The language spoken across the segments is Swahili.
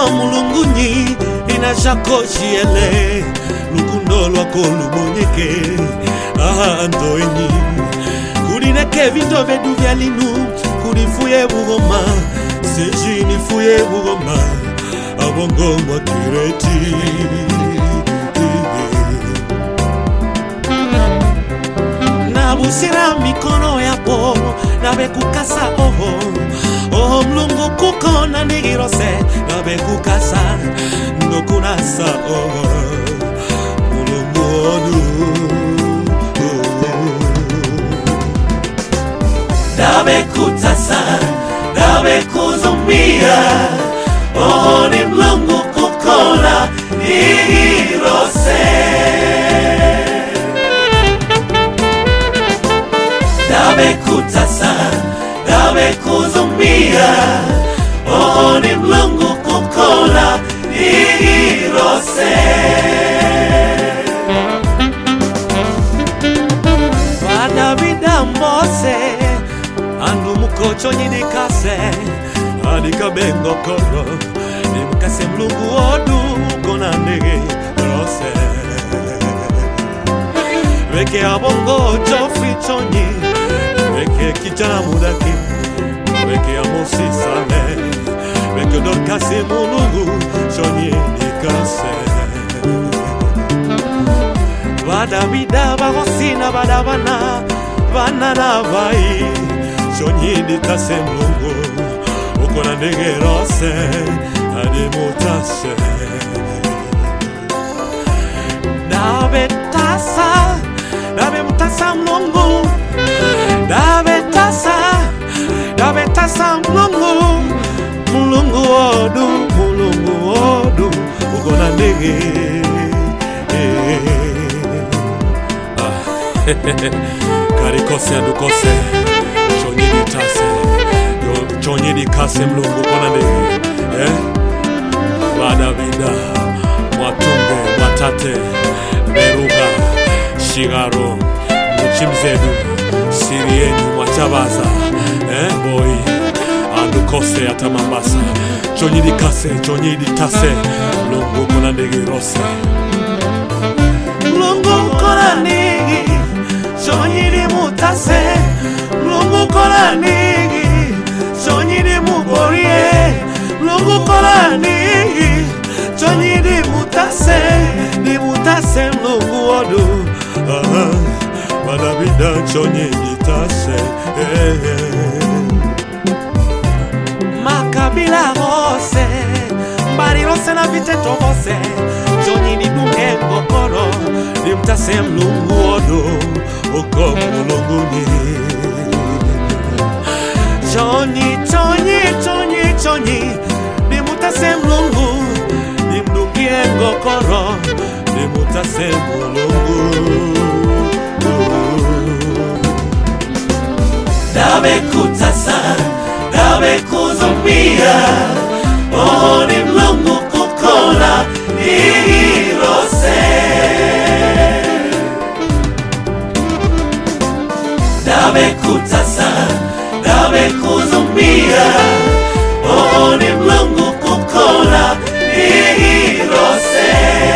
mulungunyi inashakojiele lukundo lwako lubonyeke andoenyi kulineke vindo vedu vya linu kulifuye bugoma sejini fuye bugoma abongo mwa kireti nabusira mikono yapo nabe kukasa oho mlungu kukona nigirose nabe kukasa nokunasa mlungu odu nabe kutasa nabe kuzumia ni mlungu kukona nigirose nabe kutasa nabe kuzumia ni mlungu kukona nigirose Wadavida Mose andu mukocho nyidikase adikabengo koro nimkase mlungu odu kona nigirose Weke abongo jofi chonyi Weke kijana mudaki Weke amosi sale Weke dorkasi mulungu chonyi dikase Wadavida bagosina badabana Banana vai chonyi dikase mulungu Ukona nigirose adimutase Dabe tasa Dabe mutasa mlungu Dabe tasa mlungu Mlungu odu Ukona ndege Karikose andukose Chonyidi tase Chonyidi kase mlungu Ukona ndege Wadavida Mwatumbe Matate Beruga Shigaro Muchimzedu Sirieni Mwachabaza Boy Andukose Atamambasa Chonyidi kase Chonyidi tase Mlungu kona ndege rose Mlungu kona ndege Chonyidi mutase Mlungu kona ndege Chonyidi muborie Mlungu kona ndege Chonyidi mutase Ni mutase mlungu odu Wadavida chonyidi tase Makabila rose Mbari rose na viteto rose Chonyidi dungengo koro Nimtase mlungu odu Uko mlungu ni Chonyi Nimutase mlungu Nimdungengo koro Nimutase mlungu Dabe kutasa, dabe kuzumia ni mlungu kukona nigirose Dabe kutasa, dabe kuzumia ni mlungu kukona nigirose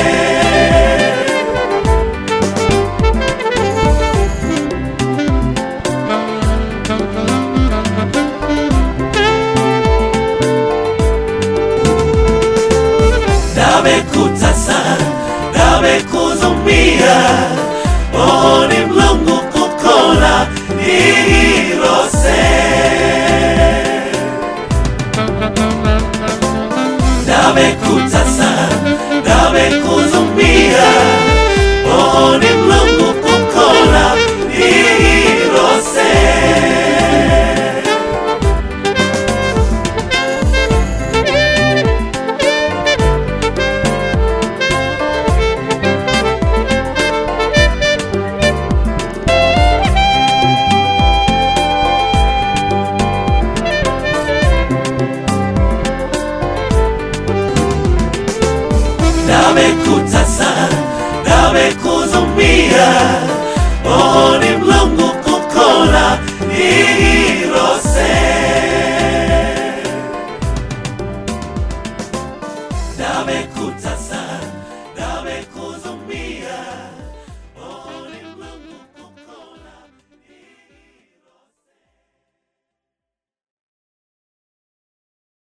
Dabe kutasa, dabe kuzumia ni mlungu kukona nigirose Dabe kutasa, dabe kuzumia ni mlungu kukona nigirose Dabe kutasa, dabe kuzumia ni mlungu kukona nigirose siku zote.